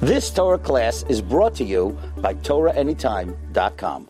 This Torah class is brought to you by TorahAnytime.com.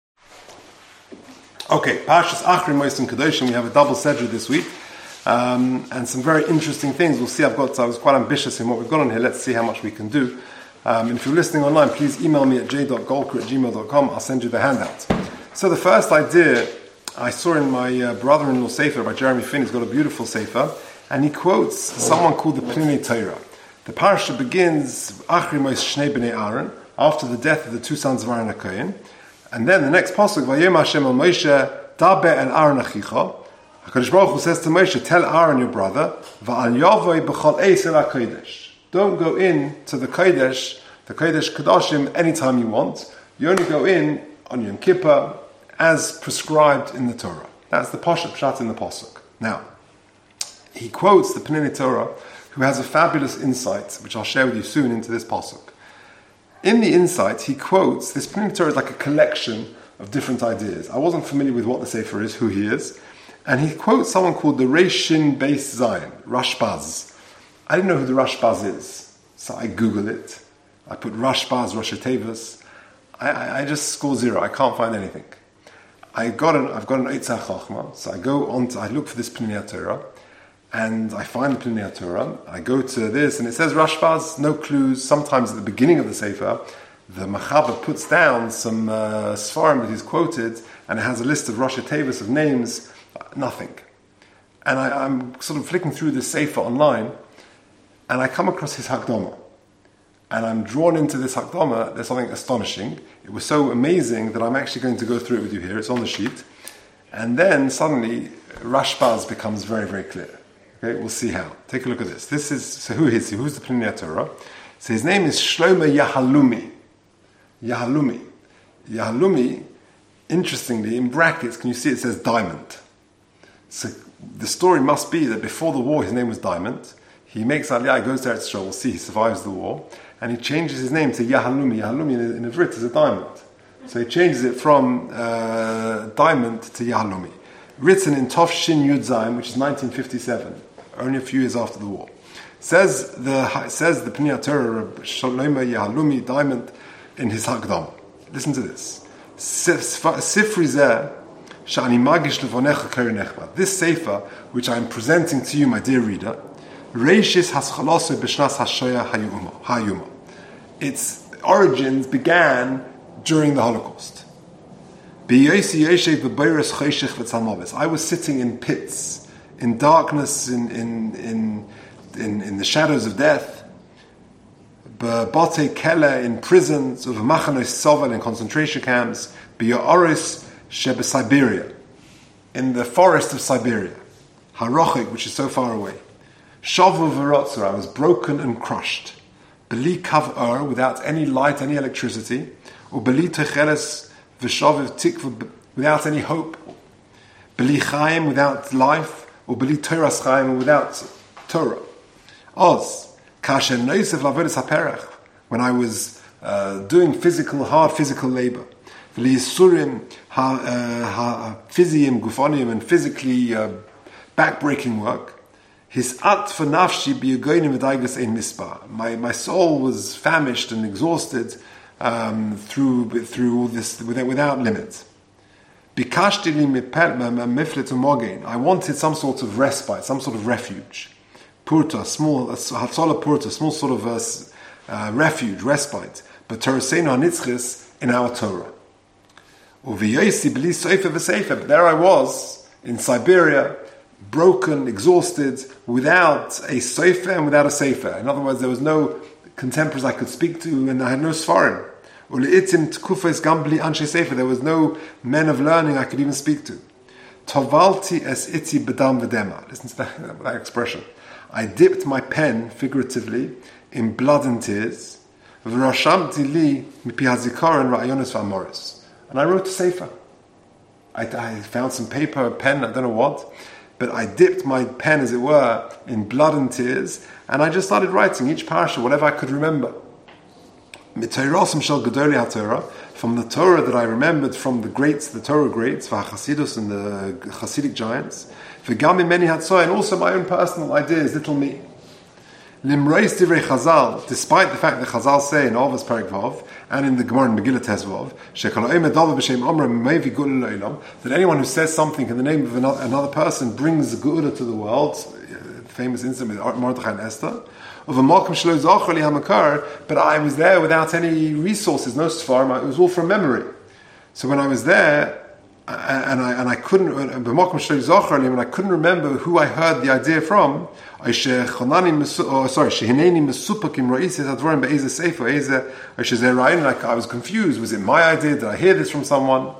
Okay, Parshas Achri Moesim Kedoshim. We have a double sedra this week, and some very interesting things. We'll see. I was quite ambitious in what we've got on here. Let's see how much we can do. And if you're listening online, please email me at j.golker@gmail.com. I'll send you the handout. So the first idea I saw in my brother-in-law sefer by Jeremy Finn. He's got a beautiful sefer, and he quotes someone called the Pnimei Torah. The parsha begins Achri Moes Shnei Bnei Aaron, after the death of the two sons of Aaron HaKohen. And then the next pasuk, Vayom Hashem el Moshe, Daber el Aaron achicha. HaKadosh Baruch Hu says to Moshe, tell Aaron your brother, Va'al yavoi b'chol eis el HaKodesh. Don't go in to the Kodesh Kedoshim, anytime you want. You only go in on Yom Kippur, as prescribed in the Torah. That's the Pashat Pshat in the pasuk. Now, he quotes the Pnimei Torah, who has a fabulous insight, which I'll share with you soon, into this pasuk. In the insight, he quotes, this Pnimei Torah is like a collection of different ideas. I wasn't familiar with what the Sefer is, who he is, and he quotes someone called the Reishin Beis Zion, Rashbaz. I didn't know who the Rashbaz is, so I Googled it. I put Rashbaz, Rosh Tevas. I just score zero. I can't find anything. I've got an Eitzah Chachma, so I look for this Pnimei Torah, and I find the Pnimei Torah. I go to this, and it says Rashbaz, no clues. Sometimes at the beginning of the Sefer, the Machaber puts down some Sfarim that he's quoted, and it has a list of Rosh Tevas of names, nothing. And I'm sort of flicking through the Sefer online, and I come across his Hakdama. And I'm drawn into this Hakdama. There's something astonishing. It was so amazing that I'm actually going to go through it with you here. It's on the sheet. And then suddenly, Rashbaz becomes very, very clear. Okay, we'll see how. Take a look at this. So who is he? Who's the Pnimei Torah? So his name is Shlomo Yahalumi. Yahalumi, interestingly, in brackets, can you see it says Diamond? So the story must be that before the war, his name was Diamond. He makes Aliyah, goes to Eretz Yisrael, we'll see, he survives the war, and he changes his name to Yahalumi. Yahalumi in Ivrit is a diamond. So he changes it from Diamond to Yahalumi. Written in Tov Shin Yud Zayin, which is 1957, only a few years after the war. Says the Pnimei Torah, Shlomo Yahalumi, Diamond, in his Hakdama. Listen to this. Sifri Zeh, Sha'ani Magish Levonecha Keri Nechba. This sefer, which I am presenting to you, my dear reader, Reishis Haschalose B'Shnas Hashoya Hayuma. Its origins began during the Holocaust. I was sitting in pits, in darkness, in the shadows of death. B'Bate Kele, in prisons, of Machanos Sovel, in concentration camps. B'Yoris Shebe Siberia, in the forest of Siberia. Harochik, which is so far away. Shavu v'rotzor, I was broken and crushed. Beli kav without any light, any electricity. Or beli techeles v'shaviv tikva, without any hope. Beli chaim, without life. Or beli Torah's chaim, without Torah. Oz, kasher noisef lavodas haperach, when I was doing hard physical labor. V'li yisurim ha-physiyim gufonim, and physically backbreaking work. His at for nafshi b'yagonim v'daigas ein mispar. My soul was famished and exhausted through all this without limit. Bikashti li miflet u'mogein. I wanted some sort of respite, some sort of refuge. Purta, small hatzola purta, small sort of refuge, respite. But Torahseinu hanitzchis, in our Torah. U'v'yosi b'li soifer v'seifer. But there I was in Siberia, broken, exhausted, without a sefer and without a sefer. In other words, there was no contemporaries I could speak to, and I had no sfarim. There was no men of learning I could even speak to. Tovalti es iti bedam v'dema. Listen to that expression. I dipped my pen, figuratively, in blood and tears. V'rashamti li mipi hazikaron ra'ayonis v'amoris. And I wrote a sefer. I found some paper, a pen, I don't know what, but I dipped my pen, as it were, in blood and tears, and I just started writing each parasha, whatever I could remember. From the Torah that I remembered from the greats, the Torah greats, Chasidus and the Hasidic giants, and also my own personal ideas, little me. Limreis divrei Chazal, despite the fact that Chazal say in Avos Perek Vav and in the Gemara in Megillah Tes Vav, that anyone who says something in the name of another person brings the Geula to the world, famous incident with Mordechai and Esther, of a Malkum Shelo Zachar Li HaMakar, but I was there without any resources, no Sfarim, it was all from memory. So when I was there, and I couldn't remember who I heard the idea from. I was confused. Was it my idea? Did I hear this from someone?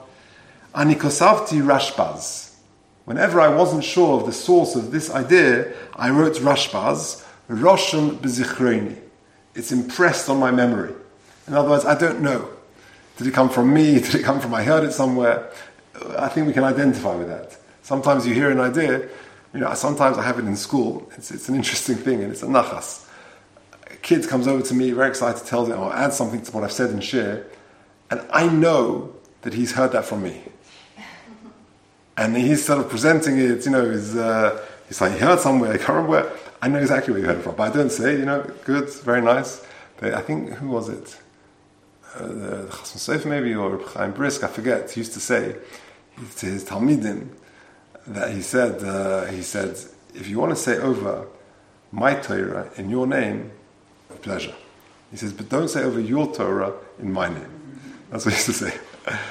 Rashbaz. Whenever I wasn't sure of the source of this idea, I wrote Rashbaz, Rosham B'Zichroni. It's impressed on my memory. In other words, I don't know. Did it come from me? Did it come from I heard it somewhere? I think we can identify with that. Sometimes you hear an idea, sometimes I have it in school. It's an interesting thing, and it's a nachas. A kid comes over to me, very excited, tells me, or adds something to what I've said in shir, and I know that he's heard that from me. And he's sort of presenting it, he's like, he heard somewhere, I can't remember where. I know exactly where he heard it from, but I don't say, good, very nice. But I think, who was it? Chasson Sofer maybe, or Reb Chaim Brisk, I forget. He used to say to his Talmidim that he said, if you want to say over my Torah in your name, with pleasure. He says, but don't say over your Torah in my name. That's what he used to say.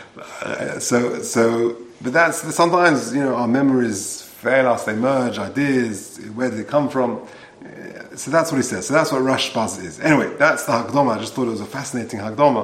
But that's sometimes our memories fail us. They merge ideas. Where did it come from? So that's what he says. So that's what Rashbaz is. Anyway, that's the Hagdoma. I just thought it was a fascinating Hagdoma.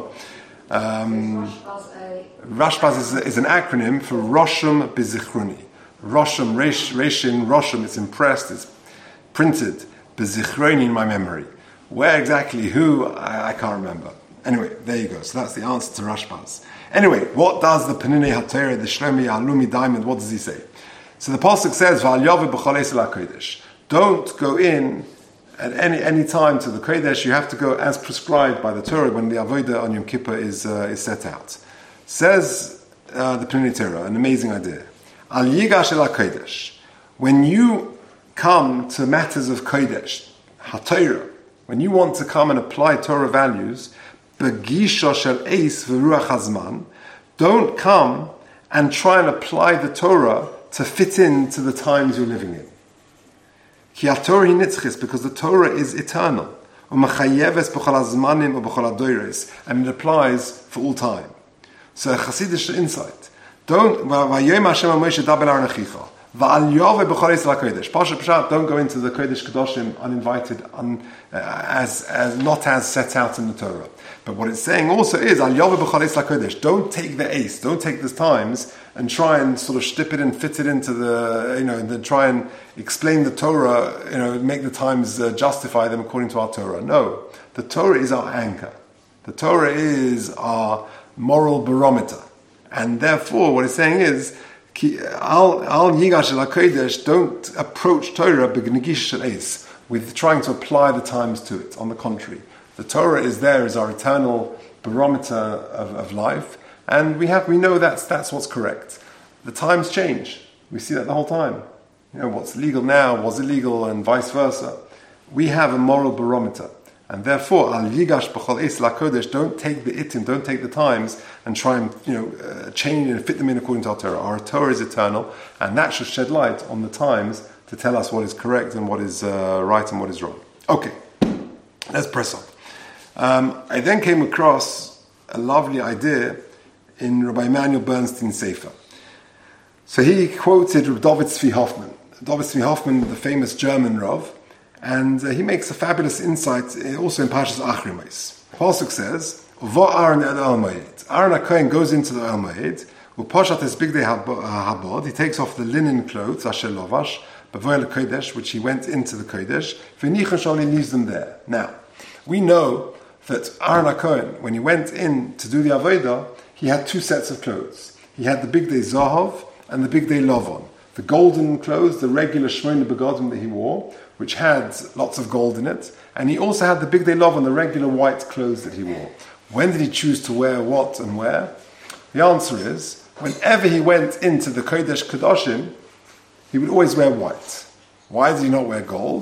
Rashbaz is an acronym for Rosham B'Zichroni. Rosham, Reshin, Rosham, it's impressed, it's printed, B'Zichroni in my memory. Where exactly, who, I can't remember. Anyway, there you go. So that's the answer to Rashbaz. Anyway, what does the Peninei HaTorah, the Shlomi Alumi diamond, what does he say? So the Pasuk says, V'al Yaveh B'chol Eisel HaKodesh. Don't go in at any time to the Kodesh. You have to go as prescribed by the Torah when the Avodah on Yom Kippur is set out. Says the Peninei Torah, an amazing idea. Al Yigash El HaKodesh. When you come to matters of Kodesh, HaTorah, when you want to come and apply Torah values, Begisha Shel Eis V'Ruach HaZman, don't come and try and apply the Torah to fit into the times you're living in. Ki HaTorah hi nitzchis, because the Torah is eternal. U'mechayeves b'chol hazmanim u'b'chol hadoros, and it applies for all time. So a Hasidic insight. Don't vayom Hashem Moshe daber al nechicha va'al yoveh b'chol eisel hakodesh. Pasha Pshat, don't go into the Kodesh Kedoshim uninvited, as not as set out in the Torah. But what it's saying also is al yoveh b'chol eisel hakodesh. Don't take the ace, don't take the times and try and sort of strip it and fit it into the, and then try and explain the Torah, make the times justify them according to our Torah. No, the Torah is our anchor. The Torah is our moral barometer. And therefore, what it's saying is, al yigash el hakodesh, don't approach Torah b'gnegish shel eis, with trying to apply the times to it. On the contrary, the Torah is there as our eternal barometer of life. And we know that's what's correct. The times change. We see that the whole time. What's legal now was illegal, and vice versa. We have a moral barometer, and therefore, al yigash b'chol eisel hakodesh, don't take the itim, don't take the times, and try and change and fit them in according to our Torah. Our Torah is eternal, and that should shed light on the times to tell us what is correct and what is right and what is wrong. Okay, let's press on. I then came across a lovely idea in Rabbi Emanuel Bernstein's Sefer. So he quoted Rabbi David Tzvi Hoffman. David Tzvi Hoffman, the famous German Rav, and he makes a fabulous insight also in Parshas Achrimos. Pasuk says, "Vo Aaron el Moed." Aaron HaKohen goes into the El Moed. Upashat es bigdei habod. He takes off the linen clothes, asher lovash, b'voy lekodesh, which he went into the kodesh. V'nichon shal, he leaves them there. Now, we know that Aaron HaKohen, when he went in to do the avodah, he had two sets of clothes. He had the bigdei zahav and the bigdei lovon. The golden clothes, the regular shmona begodim that he wore, which had lots of gold in it, and he also had the bigdei lovon, the regular white clothes that he wore. When did he choose to wear what and where? The answer is, whenever he went into the Kodesh Kedoshim, he would always wear white. Why did he not wear gold?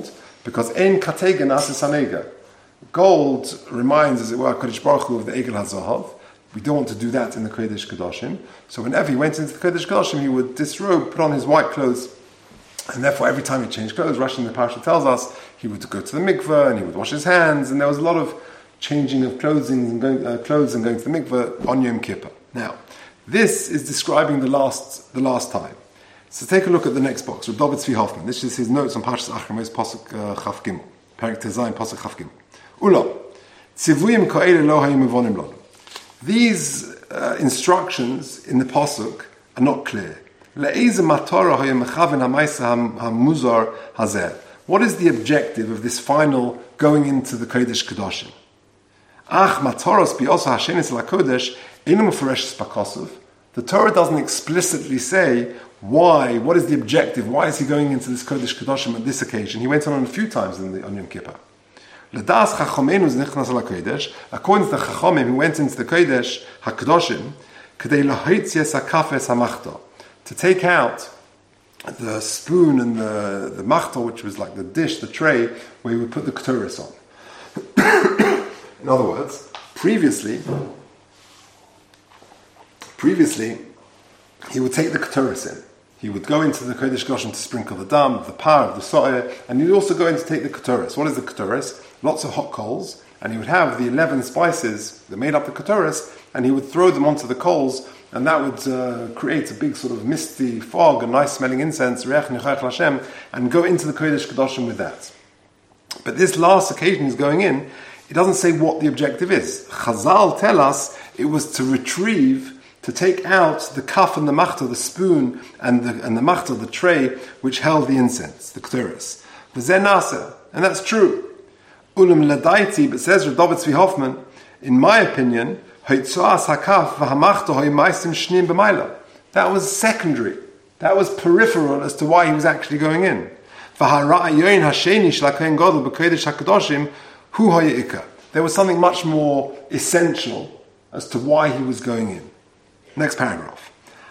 Because ein kategen asis hanega. Gold reminds, as it were, Kodesh Baruch Hu of the Egel HaZahav. We don't want to do that in the Kodesh Kedoshim. So whenever he went into the Kodesh Kedoshim, he would disrobe, put on his white clothes, and therefore every time he changed clothes, Rashi in the Parasha tells us, he would go to the mikveh, and he would wash his hands, and there was a lot of changing of clothes and going to the mikveh on Yom Kippur. Now, this is describing the last time. So take a look at the next box, Reb David Tzvi Hoffman. This is his notes on Parshas Acharemos, Pasuk Chaf Gimel, Perek Tezayin, Pasuk Chaf Gimel. Ulam, tzivuyim ka'ele lo hayu mevonim lanu. These instructions in the Pasuk are not clear. Le'eze matorah hayu mechaven ha'maisa ha'muzar hazeh. What is the objective of this final going into the Kodesh Kedoshim? Ach matoros bi'osa hashenis l'kodesh einu mefureshes b'kosov. The Torah doesn't explicitly say why. What is the objective? Why is he going into this Kodesh Kedoshim at this occasion? He went on a few times on Yom Kippur. L'das chachomenu znichnas l'kodesh. According to the chachomim, he went into the Kodesh HaKadoshim k'dei lahoitzies hakafes hamachta, to take out the spoon and the machta, which was like the dish, the tray, where he would put the keturis on. In other words, previously, he would take the keturis in. He would go into the Kodesh Kedoshim to sprinkle the dam, the par, the so'eh, and he'd also go in to take the keturis. What is the keturis? Lots of hot coals, and he would have the 11 spices that made up the keturis, and he would throw them onto the coals, and that would create a big sort of misty fog, a nice smelling incense, reach nechayach l'Hashem, and go into the Kodesh Kedoshim with that. But this last occasion he's going in, it doesn't say what the objective is. Chazal tell us it was to retrieve, to take out the kaf and the machta, the spoon, and the machta, the tray, which held the incense, the keturis. V'zeh naseh, and that's true. Ulam ladaiti, but says Reb David Tzvi Hoffman, in my opinion, hoitzoas hakaf v'hamachta hoy maisim shnim b'mayla. That was secondary. That was peripheral as to why he was actually going in. V'hara'ayoyin hasheni shel hakohen gadol b'kodesh hakedoshim hu hoy'ika. There was something much more essential as to why he was going in. Next paragraph.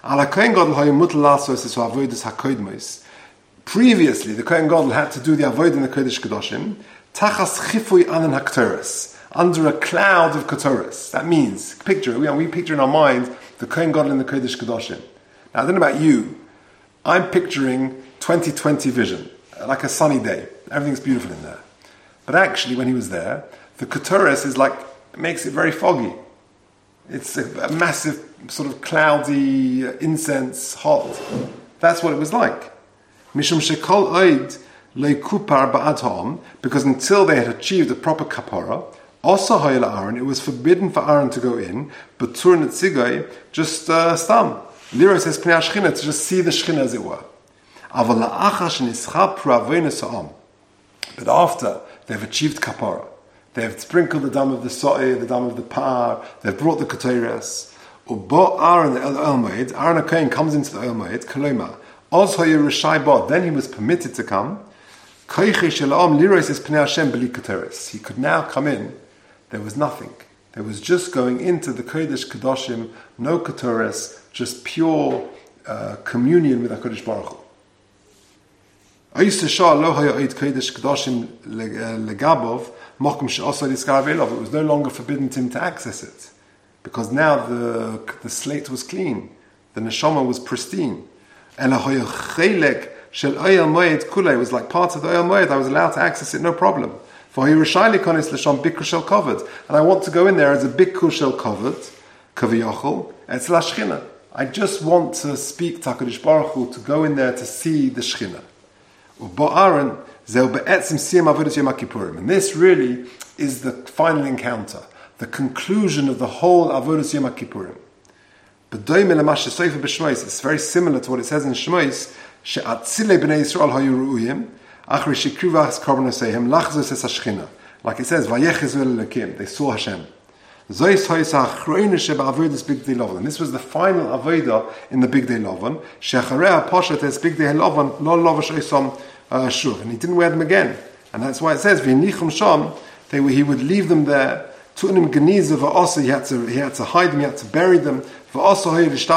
Previously, the Kohen Gadol had to do the avodah in the Kodesh Kedoshim tachas chifui anan hakteres, under a cloud of keturis. That means, picture, we picture in our mind the Kohen Gadol in the Kodesh Kedoshim. Now, I don't know about you, I'm picturing 20/20 vision, like a sunny day. Everything's beautiful in there. But actually, when he was there, the keturis is like, it makes it very foggy. It's a massive, sort of cloudy incense, hot. That's what it was like. Mishum shekol oid leikupar ba'ad ha'om, because until they had achieved a proper kapara, also ha'il Aaron, it was forbidden for Aaron to go in, but tur netzigai, just stam. Lira says pnei hashchina, to just see the shchina as it were. Aval la'achar shenischab p'raveinus ha'om. But after they've achieved kapara, they've sprinkled the dam of the so'eh, the dam of the par, they've brought the keteres. Ubo Aaron the Oil Moed, Aaron HaKohen comes into the Oil Moed, Koloma, Oz Hoyer Rishai Bod, then he was permitted to come. Koiche Shalom Liros is Pnei Hashem B'li Keteres. He could now come in. There was nothing. There was just going into the Kodesh Kedoshim, no Keteres, just pure communion with HaKadosh Baruch Hu. It was no longer forbidden to him to access it, because now the slate was clean, the neshama was pristine. It was like part of the Oil Moed. I was allowed to access it, no problem. And I want to go in there as a bikkur shel kovod, kaviyachol, etz lashchina. I just want to speak to HaKadosh Baruch Hu, to go in there to see the Shechina. And this really is the final encounter, the conclusion of the whole Avodas Yom Kippurim. It's very similar to what it says in Shmois, like it says, they saw Hashem. And this was the final avodah in the Big Day Lovan. And he didn't wear them again. And that's why it says, he would leave them there. He had to hide them, he had to bury them.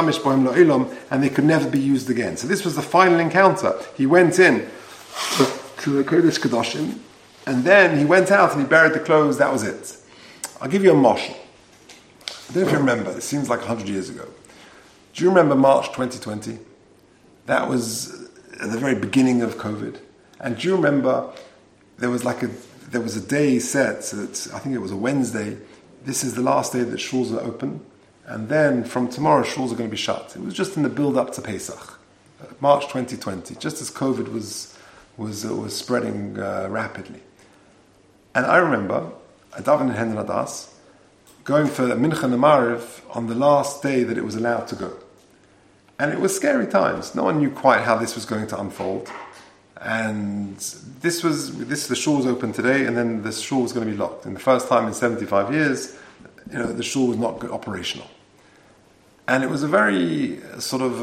And they could never be used again. So this was the final encounter. He went in to the Kodesh Kedoshim, and then he went out and he buried the clothes. That was it. I'll give you a mashal. I don't know if you remember. It seems like 100 years ago. Do you remember March 2020? That was at the very beginning of COVID. And do you remember there was a day set, so I think it was a Wednesday. This is the last day that shuls are open. And then from tomorrow, shuls are going to be shut. It was just in the build-up to Pesach, March 2020, just as COVID was spreading rapidly. And I remember, I davened in Hendon Adas, going for Mincha and Mariv on the last day that it was allowed to go. And it was scary times. No one knew quite how this was going to unfold. And the shul was open today, and then the shul was going to be locked. And the first time in 75 years, the shul was not operational. And it was a very sort of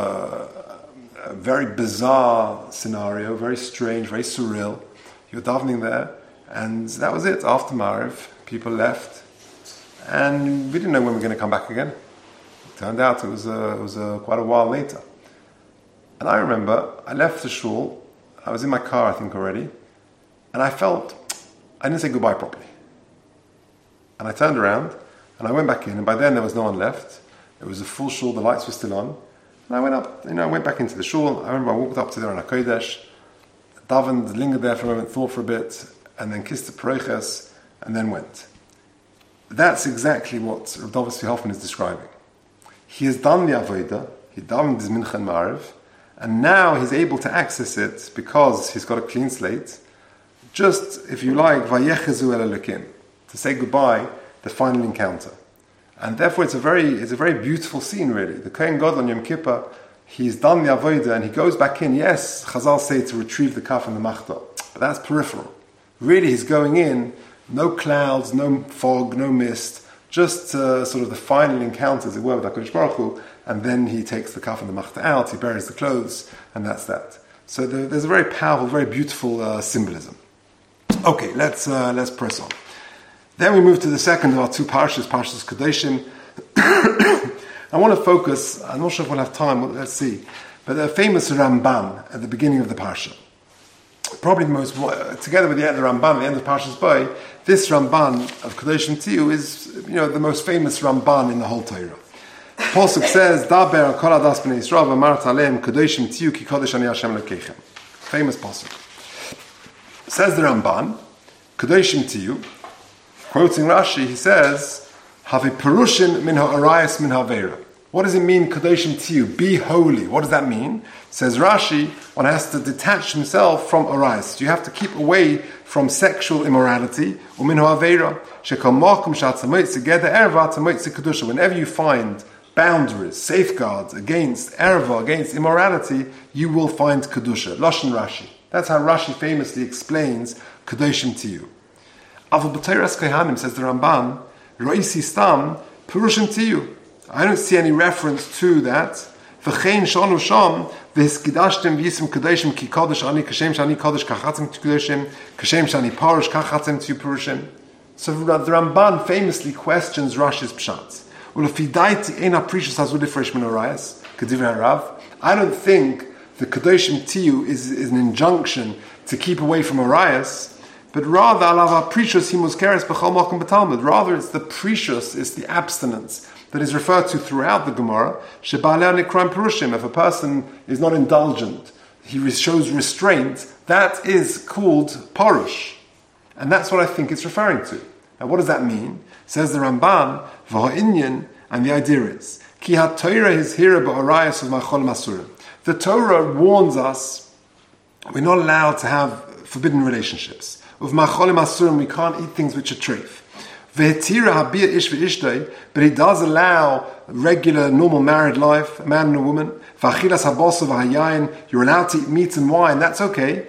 a very bizarre scenario, very strange, very surreal. You were davening there, and that was it. After Mariv, people left, and we didn't know when we were going to come back again. It turned out it was quite a while later. And I remember I left the shul. I was in my car, I think, already, and I didn't say goodbye properly. And I turned around, and I went back in, and by then there was no one left. It was a full shul, the lights were still on. And I went up, I went back into the shul. I remember I walked up to the Aron HaKodesh, davened, lingered there for a moment, thought for a bit, and then kissed the pareiches, and then went. That's exactly what Rav David Zvi Hoffman is describing. He has done the Avodah, he davened his Mincha and Mariv, and now he's able to access it because he's got a clean slate. Just, if you like, Vayechezu el Elokim, to say goodbye, the final encounter. And therefore it's a very beautiful scene, really. The Kohen Gadol on Yom Kippur, he's done the Avodah and he goes back in. Yes, Chazal say to retrieve the kaf and the machta, but that's peripheral. Really, he's going in, no clouds, no fog, no mist, just sort of the final encounter, as it were, with HaKadosh Baruch Hu, and then he takes the kaf and the machta out, he buries the clothes, and that's that. So there's a very powerful, very beautiful symbolism. Okay, let's press on. Then we move to the second of our two parshas, Parshas Kedoshim. I want to focus, I'm not sure if we'll have time, let's see, but the famous Ramban at the beginning of the parsha. Probably the most, together with the Ramban at the end of Parshas Bo, this Ramban of Kedoshim Tiyu is, the most famous Ramban in the whole Torah. Pasuk says, Daber kol adas b'nei Yisrael v'amart aleim Kedoshim Tiyu ki kodesh ani Hashem Elokeichem. Famous pasuk. Says the Ramban, Kedoshim Tiyu, quoting Rashi, he says, Have perushin min ha'arayas min ha'veira. What does it mean, Kedoshim Tiyu? Be holy. What does that mean? Says Rashi, one has to detach himself from arayas. You have to keep away from sexual immorality. Umin ha'aveira. Shekal makom shatzamoitzi geder erva tamoitzi kedusha. Whenever you find boundaries, safeguards against erva, against immorality, you will find kedusha. Lashon Rashi. That's how Rashi famously explains Kedoshim Tiyu. Avol b'Teiras Kohanim, says the Ramban, Roisi Stam Purushim Tiyu. I don't see any reference to that. V'chein shanu sham v'hiskidashtem v'yisim kedoshim ki kodesh ani kashem shani kodesh kachatzim tu kedoshim kashem shani parush kachatzim tu purushim. So the Ramban famously questions Rashi's pshat. Ulefidaiti ein aprishus hazu lifresh min orayas kedivrei Harav. I don't think the Kedoshim Tiyu is an injunction to keep away from orayas, but rather alav aprishus himuskeres b'chol makom b'talmud. Rather, it's the precious, it's the abstinence that is referred to throughout the Gemara. Shebalei nikram purushim. If a person is not indulgent, he shows restraint, that is called parush. And that's what I think it's referring to. Now what does that mean? Says the Ramban, v'ha'inyan, and the idea is, ki ha-Torah is hira ba'arayas of ma'chol masurim. The Torah warns us we're not allowed to have forbidden relationships. Of ma'chol masurim, we can't eat things which are treif. But he does allow regular, normal married life, a man and a woman. You're allowed to eat meat and wine, that's okay.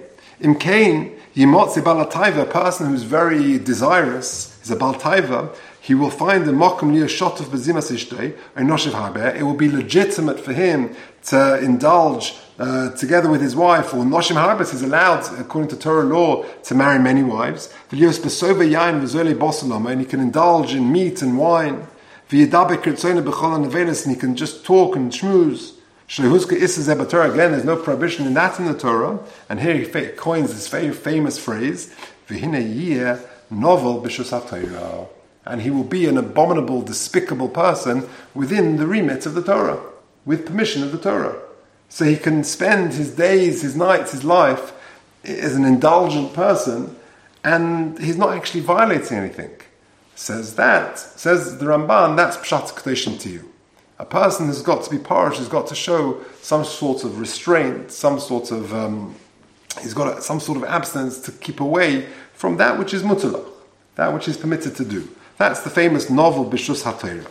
A person who's very desirous, is a baltaiva, he will find a mokum near shot of bezimas ishtei, or noshev haber. It will be legitimate for him to indulge together with his wife, or noshim harbis is allowed, according to Torah law, to marry many wives. And he can indulge in meat and wine. And he can just talk and schmooze. Shlehuska Issa Zeba Torah, again, there's no prohibition in that in the Torah. And here he coins this very famous phrase, V'hine yeh novel b'shus ha-Torah. And he will be an abominable, despicable person within the remit of the Torah, with permission of the Torah. So he can spend his days, his nights, his life as an indulgent person, and he's not actually violating anything. Says the Ramban, that's Pshat Kedeshim to you. A person has got to be parish, has got to show some sort of restraint, some sort of abstinence to keep away from that which is mutalach, that which is permitted to do. That's the famous novel Bishus HaTorah.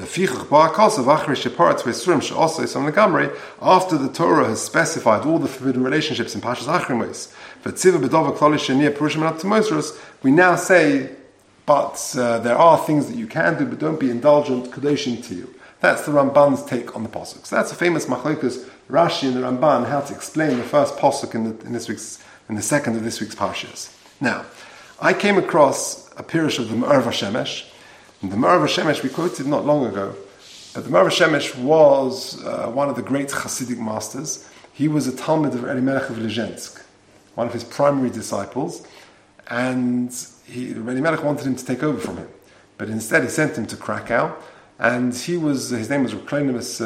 After the Torah has specified all the forbidden relationships in Pashas Achrimos, we now say, but there are things that you can do, but don't be indulgent, Kedeshim to you. That's the Ramban's take on the pasuk. So that's a famous machlokes Rashi and the Ramban how to explain the first pasuk in the second of this week's parshas. Now, I came across a pirush of the Me'or Vashemesh. And the Me'or Vashemesh we quoted not long ago, but the Me'or Vashemesh was one of the great Hasidic masters. He was a Talmud of Elimelech of Lezhensk, one of his primary disciples, and Elimelech wanted him to take over from him, but instead he sent him to Krakow. And his name was Klonimus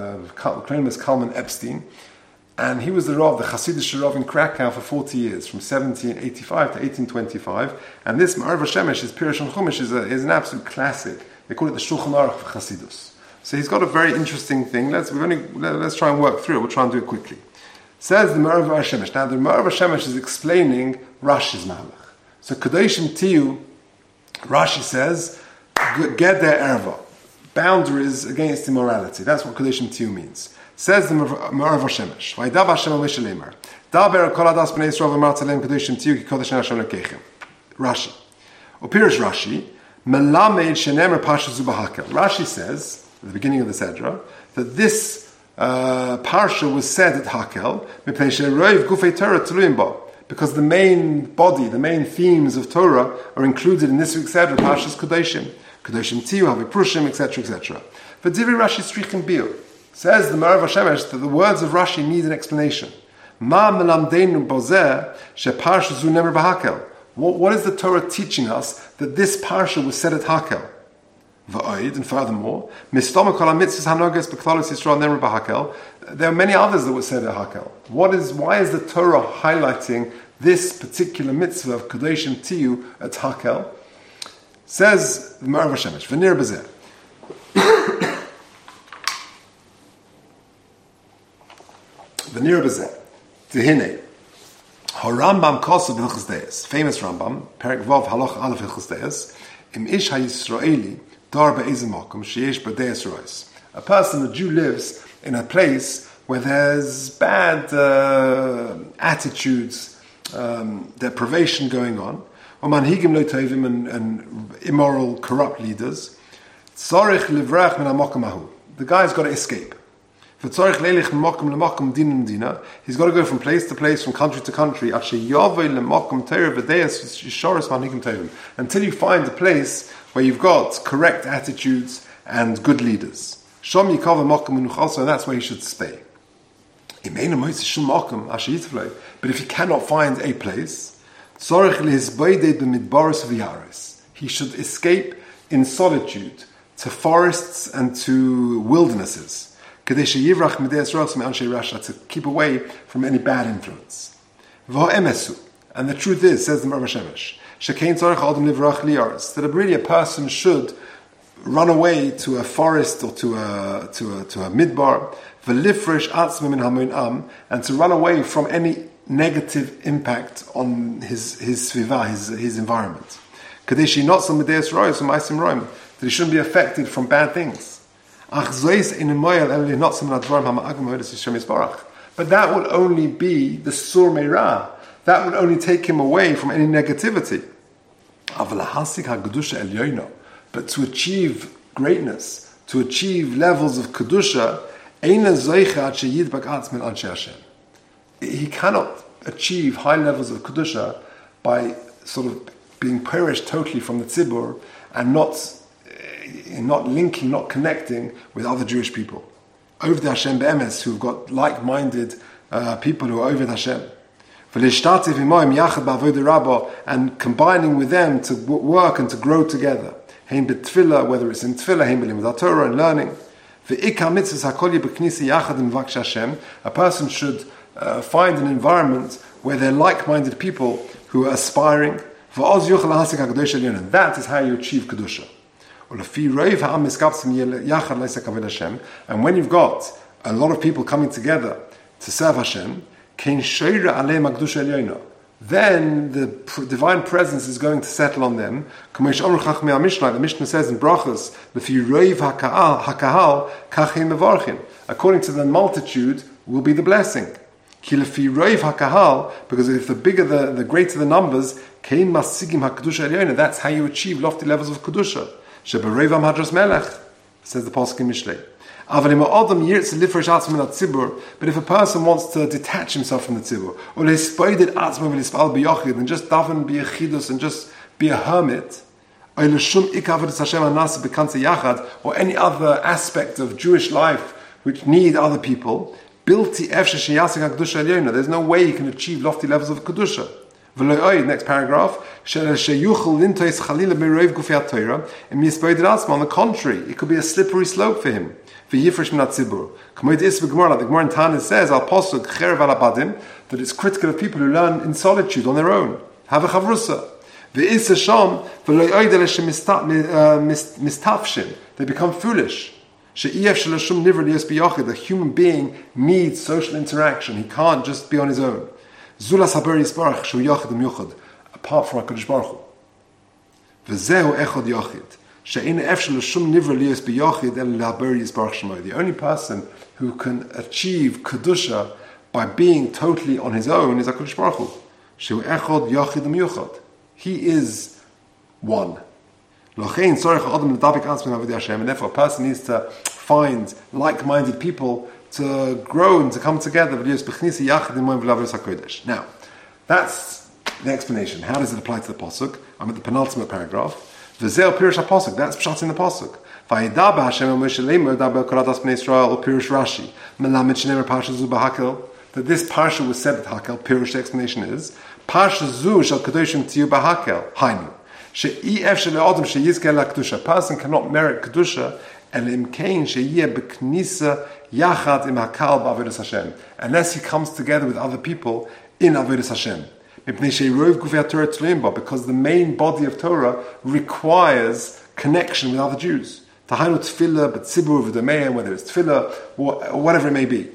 Kalman Epstein, and he was the Rav, the Hasidic Rav in Krakow for 40 years, from 1785 to 1825. And this Me'or Vashemesh, his Pirush on Chumash, is an absolute classic. They call it the Shulchan Aruch for Chasidus. So he's got a very interesting thing. Let's try and work through it. We'll try and do it quickly. Says the Me'or Vashemesh. Now the Me'or Vashemesh is explaining Rashi's Malach. So Kedeshim Tiyu, Rashi says, get their erva. Boundaries against immorality. That's what Kedeshim Tiyu means. Says the Me'or Vashemesh. Vaydav Hashem al Moshe Leimer. Daber kol adas b'nei Yisrael v'mar tzalem Kedeshim Tiyu ki kodesh Hashem lekechem. Rashi. Upirish Rashi. Melamed shenemer pasha zu b'hakel. Rashi says at the beginning of the Sedra that this parsha was said at Hakel mipnei she'roiv gufei Torah tluim bo, because the main body, the main themes of Torah are included in this week's Sedra Parshas Kedeshim. Kedeshim Tiyu, Havi Prushim, etc., etc. But Divrei Rashi Strichim Bir says the Me'or Vashemesh that the words of Rashi need an explanation. Ma melamdeinu bozeh sheparsha zu nemer b'hakel. What is the Torah teaching us that this parsha was said at Hakel? V'oid, and furthermore, mistoma kol hamitzvos hanoges b'klalos Yisrael nemer b'hakel. There are many others that were said at Hakel. Why is the Torah highlighting this particular mitzvah of Kedeshim Tiyu at Hakel? Says the Me'or Vashemesh, V'nir b'zeh. V'nir b'zeh. Tehine. HaRambam Kosav Hilchos Deis. Famous Rambam, Perek Vav Haloch Aleph Hilchos Deis. Im ish ha-Yisraeli dar be'ezim makom sheyesh b'deis rois. A person, a Jew, lives in a place where there's bad attitudes, deprivation going on, manhigim lo tovim, and immoral, corrupt leaders. Tzarich livrach min hamokom hahu. The guy's got to escape. V'tzarich leilich min mokom din dina. He's got to go from place to place, from country to country. Until you find a place where you've got correct attitudes and good leaders. Shom yikava mokom menuchasa, and that's where he should stay. But if he cannot find a place, he should escape in solitude to forests and to wildernesses, to keep away from any bad influence. And the truth is, says the Me'or Vashemesh, that really a person should run away to a forest or to a midbar, and to run away from any negative impact on his sviva, his environment. That he shouldn't be affected from bad things. But that would only be the sur meirah. That would only take him away from any negativity. But to achieve greatness, to achieve levels of kedusha, he cannot achieve high levels of kedusha by sort of being perished totally from the tzibur and not linking, not connecting with other Jewish people. Oved Hashem be'emes, who've got like-minded people who are Oved Hashem. And combining with them to work and to grow together. Whether it's in tefillah, Torah and learning. A person should find an environment where they're like-minded people who are aspiring. And that is how you achieve Kedusha. And when you've got a lot of people coming together to serve Hashem, then the divine presence is going to settle on them. The Mishnah says in Brachos, according to the multitude will be the blessing. Because if the bigger, the greater the numbers, that's how you achieve lofty levels of Kedusha. Says the Pasuk in Mishlei. But if a person wants to detach himself from the tzibur, or and just daven, be a chidus, and just be a hermit, or any other aspect of Jewish life which need other people, there's no way you can achieve lofty levels of Kedusha. Next paragraph. On the contrary, it could be a slippery slope for him. The Gemara in Tana says, that it's critical of people who learn in solitude on their own. Have a chavrusa. They become foolish. The human being needs social interaction. He can't just be on his own. Apart from HaKadosh Baruch Hu. The only person who can achieve Kedusha by being totally on his own is HaKadosh Baruch Hu. He is one. And therefore a person needs to find like-minded people to grow and to come together. Now, that's the explanation. How does it apply to the Pasuk? I'm at the penultimate paragraph. V'zeh Pirush HaPasuk. That's pshat in the Pasuk. V'ayidaba Hashem el Moshe Leimer daber koradas bnei Yisrael or Pirush Rashi. Melamed shnemer Parsha zu b'Hakel. That this Parsha was said at Hakel. Pirush, the explanation is Parsha zu shal kadoshim tiyu b'Hakel. Hainu. She'ef shel adam sheyizke la kedusha. A person cannot merit kedusha unless he comes together with other people in Avodas Hashem. Because the main body of Torah requires connection with other Jews. Tahainu tefillah, but tzibur v'dameim, whether it's tefillah or whatever it may be.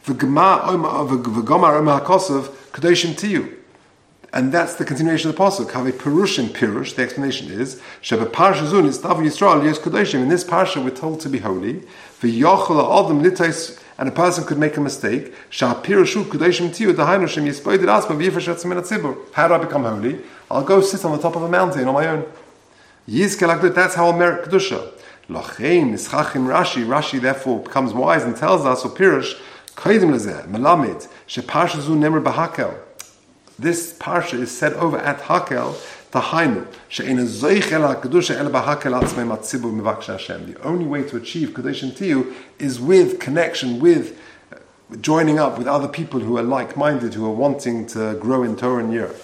And that's the continuation of the pasuk. Have a perushim pirush. The explanation is sheba parsha zun is davar Yisrael yes kadoshim. In this parsha, we're told to be holy. V'yochel adam litais, and a person could make a mistake. Shah pirushu kadoshim tiyu dahainu shem yispoided asma v'yifashet min hatzibur. How do I become holy? I'll go sit on the top of a mountain on my own. Yizke, that's how I'll merit kedusha. Lachein ischachim Rashi. Rashi therefore becomes wise and tells us, or pirush kaidim lezeh melamed she parsha zun nemer b'hakel. This parsha is said over at Hakel, Tahainu, she'ena zoich el ha-kedusha el b'hakel atzmei matzibur mivaksh Hashem. The only way to achieve Kedosh and Tiyu is with connection, with joining up with other people who are like-minded, who are wanting to grow in Torah and Yirah.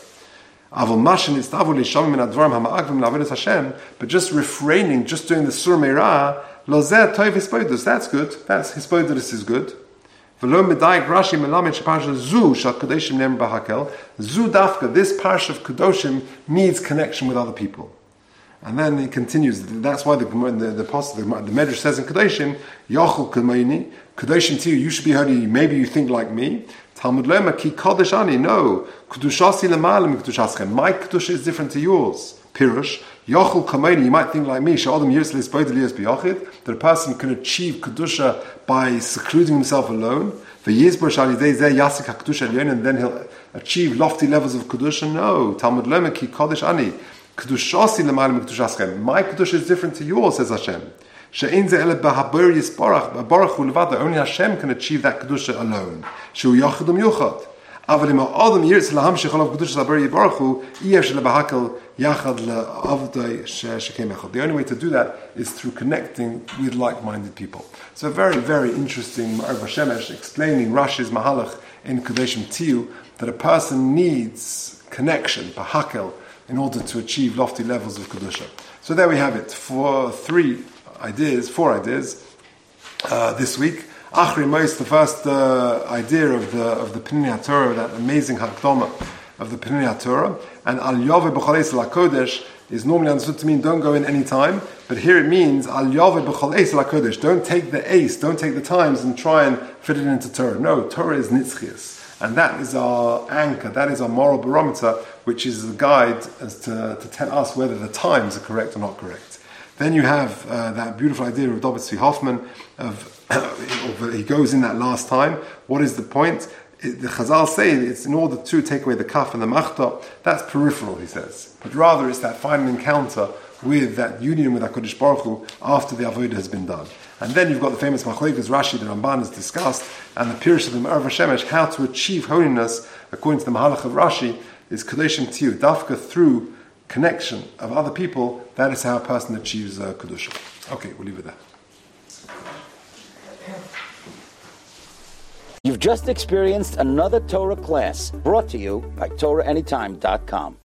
But just refraining, just doing the Sur Meirah, lozeh toiv hispoidus, that's good, that's hispoidus is good. V'lo medayik Rashi melamed sheparsha zu shal kadoshim nemer b'hakel. Zu dafka, this parsha of kadoshim needs connection with other people. And then he continues. That's why the Medrash says in kadoshim, yochel kameini, kadoshim tiyu, you should be holy. Maybe you think like me. Talmud lema ki kodesh ani. No, kedushasi l'maala mikdushaschem. My kedusha is different to yours. Pirush. Yochel kameini, you might think like me, she'adam yirs l'isboid l'yis b'yochid, that a person can achieve kedusha by secluding himself alone. V'yizbor shalidei zeh yasik ha-kedusha elyon, and then he'll achieve lofty levels of kedusha. No, Talmud lema ki kodesh ani, kedushasi l'mayla mikdushaschem. My kedusha is different to yours, says Hashem. She'ein zeh ele b'haber yisbarach, b'barach hu levada. Only Hashem can achieve that kedusha alone. She'u yochid yuchad. אבל אם האדם ירצה להמשיך עליו קדושת הבורא יתברך הוא, אי אפשר לבהקל יחד לעבודוי שכם אחד. The only way to do that is through connecting with like-minded people. So very, very interesting Ma'arva Shemesh explaining Rashi's Mahalach in Kodeshim Tiyu, that a person needs connection, bahakel, in order to achieve lofty levels of Kedusha. So there we have it, four ideas this week. Achri Mois, the first idea of the Pnei HaTorah, that amazing Hakdama of the Pnei HaTorah, and Al Yove B'chol Eis LaKodesh is normally understood to mean don't go in any time, but here it means Al Yove B'chol Eis LaKodesh, don't take the Eis, don't take the times and try and fit it into Torah. No, Torah is Nitzchias. And that is our anchor, that is our moral barometer, which is a guide as to tell us whether the times are correct or not correct. Then you have that beautiful idea of David Tzvi Hoffman, he goes in that last time. What is the point? The Chazal say it's in order to take away the kaf and the machta. That's peripheral, he says. But rather it's that final encounter with that union with HaKadosh Baruch Hu after the avodah has been done. And then you've got the famous Machlokes Rashi, the Ramban has discussed, and the Pirush of the Ma'arva Shemesh, how to achieve holiness, according to the Mahalach of Rashi, is Kodeshim Tiyu, dafka through connection of other people. That is how a person achieves Kedusha. Okay, we'll leave it there. You've just experienced another Torah class brought to you by TorahAnytime.com.